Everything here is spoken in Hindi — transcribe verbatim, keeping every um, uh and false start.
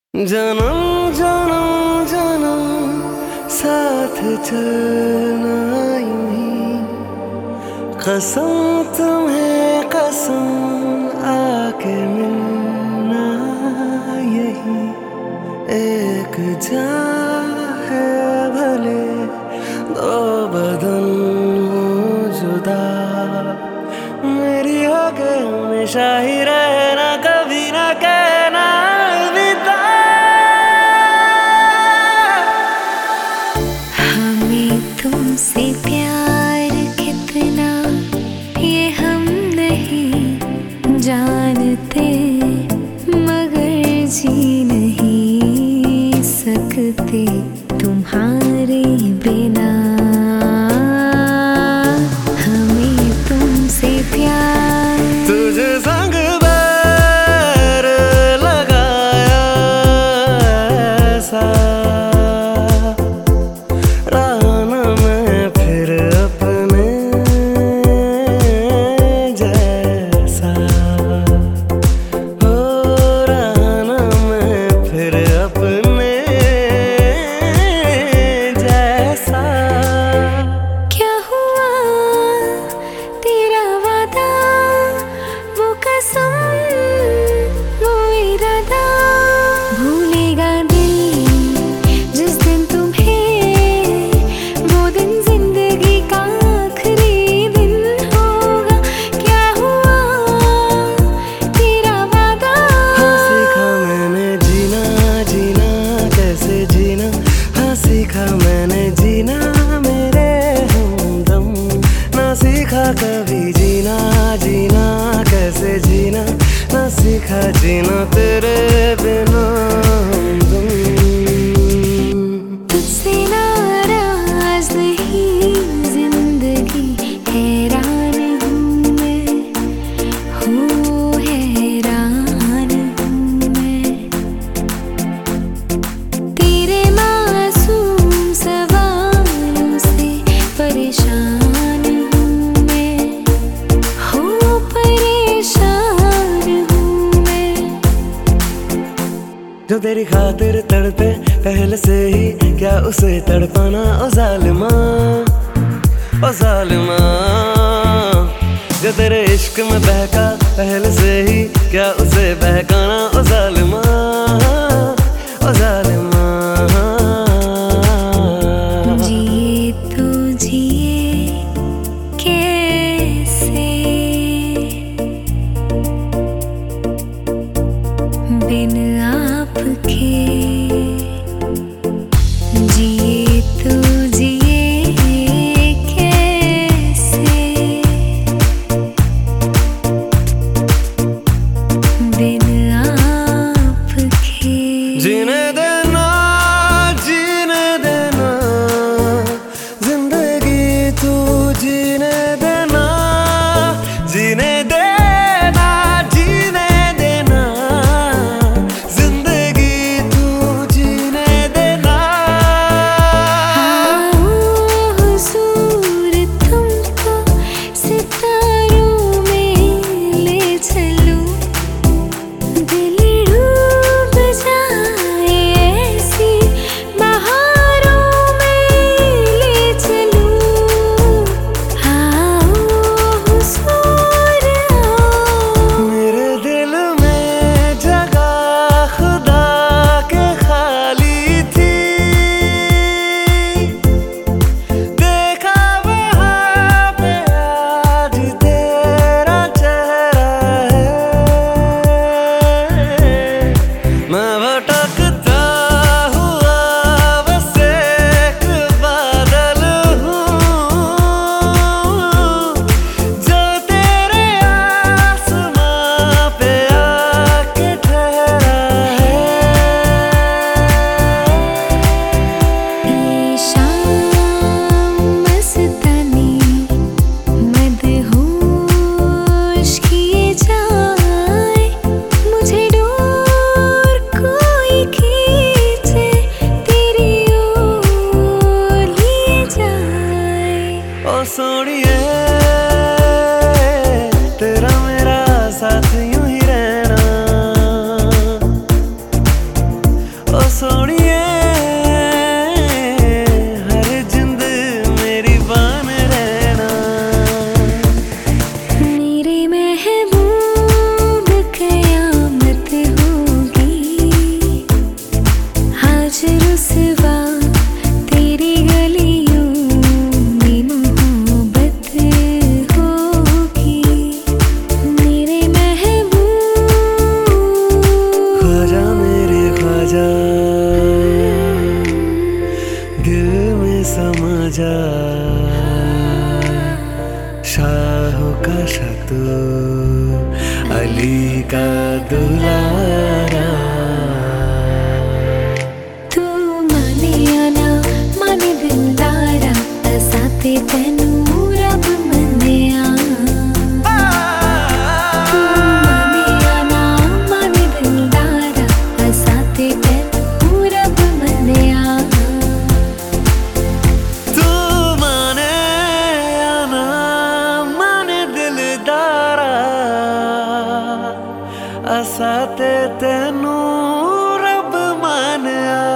जन्म जन्म जन्म साथ चलना यूं ही, कसम तुम्हें कसम आके मिलना यही। एक जान है भले दो बदन हो जुदा, मेरी होके हमेशा ही रहना, कभी ना कहना अलविदा। हमें तुमसे प्यार कितना ये हम नहीं जानते, मगर जी नहीं सकते तुम्हारे बिना। हमें तुमसे प्यार, तुझे संग बैर लगाया ऐसा, रहा न मैं फिर अपने जैसा। हो रहा न मैं फिर अपने जैसा। क्या हुआ तेरा वादा, वो कसम वो इरादा, भूलेगा दिल जिस दिन तुम्हें, वो दिन जिंदगी का आखिरी दिन होगा। क्या हुआ तेरा वादा। हाँ सीखा मैंने जीना जीना कैसे जीना, हाँ सीखा मैंने जीना मेरे हमदम। ना सीखा कभी जीना जीना कैसे जीना, ना सीखा जीना तेरे बिना हमदम। तुझसे नाराज नहीं जिंदगी, हैरान हूँ मैं, हो हैरान हूँ मैं। तेरे मासूम सवालों से परेशान हूँ मैं, हो परेशान हूँ मैं। जो तेरी खातिर तड़पे पहले से ही, क्या उसे तड़पाना ओ जालिमा, ओ जालिमा। जो तेरे इश्क में बहका पहले से ही, क्या उसे बहकाना ओ जालिमा, ओ जालिमा। जिए तो जिए कैसे बिन आपके, जिए तो जिए कैसे बिन आपके। जीने देना जीने देना जिंदगी तू जीने देना, जीने देना जीने देना जिंदगी तू दुलारा। तू माने आना माने दिलदारा, असा ते तैनू रब मन्निया। तू माने आना माने दिलदारा, असा ते तैनू रब मन्निया। तू माने आना माने दिलदारा, असा ते तैनू रब मन्निया।